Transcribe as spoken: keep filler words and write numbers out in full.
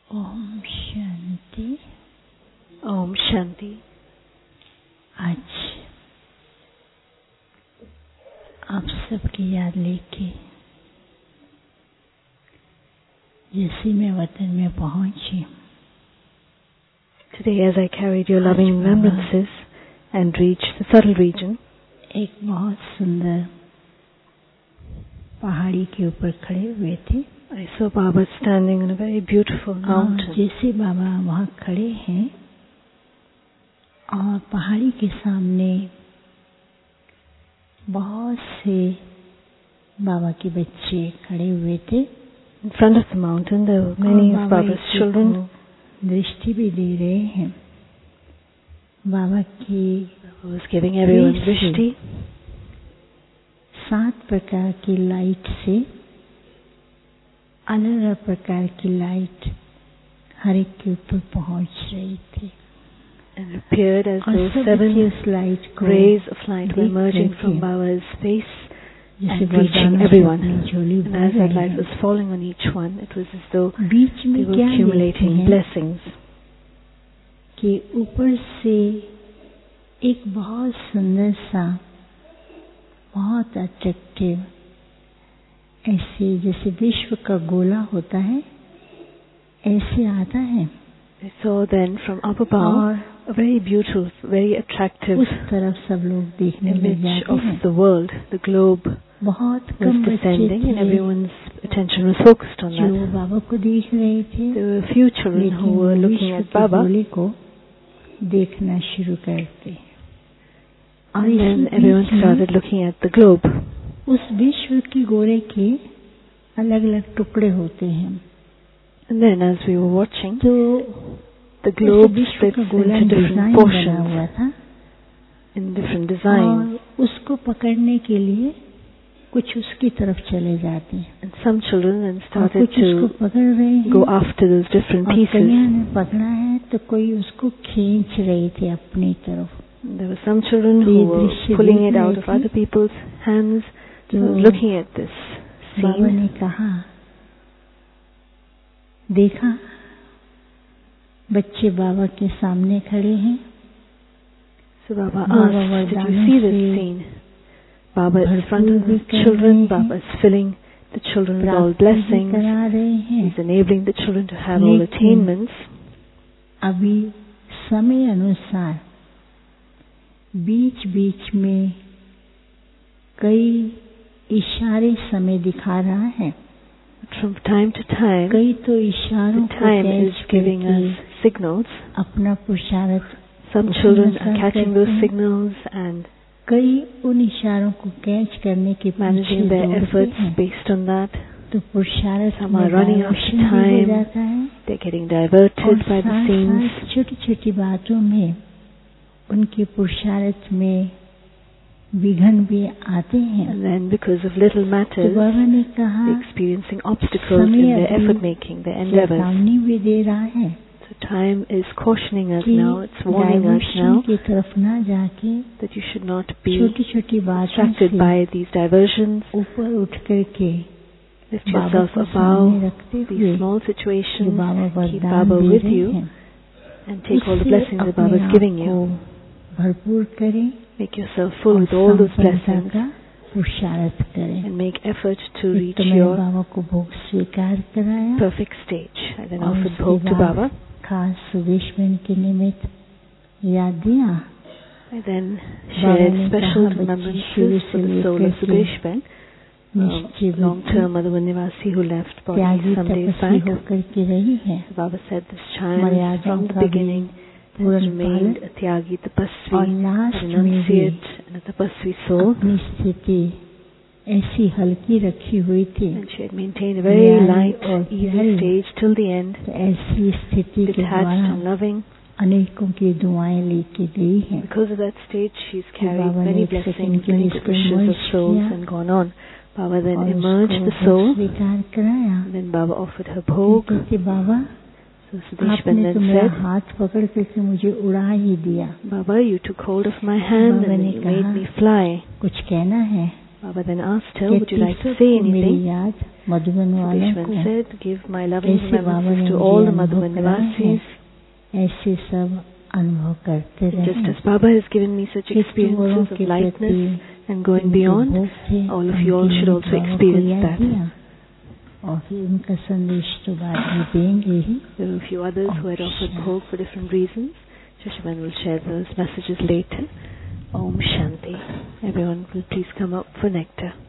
ओम शांति। ओम शांति। आज आप सबकी याद लेके जैसे मैं वतन में पहुंची, Today, as I carried your loving remembrances and reached the subtle region, एक बहुत सुंदर पहाड़ी के ऊपर खड़े हुए थे। I saw Baba standing on a very beautiful mountain. जैसे बाबा वहाँ खड़े हैं और पहाड़ी के सामने बहुत से बाबा के बच्चे खड़े हुए थे। In front of the mountain, there were many of Baba's children. दृष्टि भी दे रहे हैं। बाबा की Baba was giving everyone drishti. सात प्रकार की लाइट से अलग अलग प्रकार की लाइट हर एक के ऊपर पहुंच रही थी। And it appeared as though seven rays of light were emerging from Baba's face and reaching everyone. And as that light was falling on each one, it was as though they were accumulating blessings. कि ऊपर से एक बहुत सुंदर सा, बहुत attractive, ऐसे जैसे विश्व का गोला होता है ऐसे आता है। I saw then from up above a very beautiful, very attractive उस तरफ सब लोग देखने लग जाते of हैं। the world. The globe बहुत was कम बच्चे descending and थे everyone's attention was focused on जो that. बाबा को देख रहे थे, There were a few children who were looking at Baba, गोले को देखना शुरू करते। और and then इसी everyone बीच में started looking at the globe. उस विश्व की गोले के अलग अलग टुकड़े होते हैं। And then as we were watching, तो the globe विश्व splits का गोला into different डिजाइन बना portions हुआ था in different designs. और उसको पकड़ने के लिए कुछ उसकी तरफ चले जाते हैं And some children then और started कुछ उसको to पकड़ रहे हैं go after those different और pieces. कईयों ने पकड़ा है तो कोई उसको खींच रहे थे अपनी तरफ। There were some children who were pulling it out of other people's hands. So looking at this Baba scene, ने कहा, देखा बच्चे बाबा के सामने खड़े हैं। so Baba asked, did you see this scene? Baba is in front of the children. Baba is filling the children with all blessings. He's enabling the children to have all attainments. अभी समय अनुसार बीच बीच में कई इशारे समय दिखा रहा है। From time to time, कई तो इशारों the time is giving us signals. अपना पुरुषार्थ Some children are catching those signals and कई उन इशारों को कैच करने के managing their efforts based on that. तो पुरुषार्थ Some are running after time. They're getting diverted by the scenes. छोटी छोटी बातों में उनके पुरुषार्थ में विघ्न भी आते हैं। And then because of little matters, तो बाबा ने कहा, they're experiencing obstacles in their effort making, their endeavors. चेतावनी भी दे रहा है। So time is cautioning us now, it's warning us now की तरफ ना जाके that you should not be छोटी छोटी बातों distracted से by these diversions. ऊपर उठ करके Lift yourself above these small situations, keep Baba with you, and take all the blessings that Baba is giving you. भरपूर करें, Make yourself full with all those blessings पुरुषार्थ करें and make effort to एक reach तो मैंने your बाबा को भोग स्वीकार कराया perfect stage. I then और offered उसके bhog to बाद Baba. खास सुदेश बहन के निमित्त याद दिया। I then shared special remembrances for the soul of Sudesh Ben, a long-term Madhuban Nivasi who left body some days back. होकर के रही है। Baba said this child from the beginning has remained a tyagi, tapasvi, a renunciate, and a tapasvi soul. अपनी स्थिति ऐसी हल्की रखी हुई थी And she had maintained a very light, easy stage till the end, ऐसी स्थिति के detached and द्वारा loving. अनेकों की दुआएं लेके गई हैं। Because of that stage, she's carried many blessings, many good wishes of souls and gone on. Baba then emerged the soul, स्वीकार कराया। and then Baba offered her bhog. कहते बाबा So Sudesh Ben आपने then तो मेरा said, हाथ पकड़ करके मुझे उड़ा ही दिया। Baba, you took hold of my hand and then you made me fly. कुछ कहना है? Baba then asked her, would you like to say anything? Vishwan said, give my loving remembrances to all the Madhuban Nivasis. Just as Baba has given me such experiences of lightness and going beyond, all of you all should also experience that. There were a few others who had offered bhog for different reasons. Shashiban will share those messages later. Om Shanti. Everyone will please come up for nectar.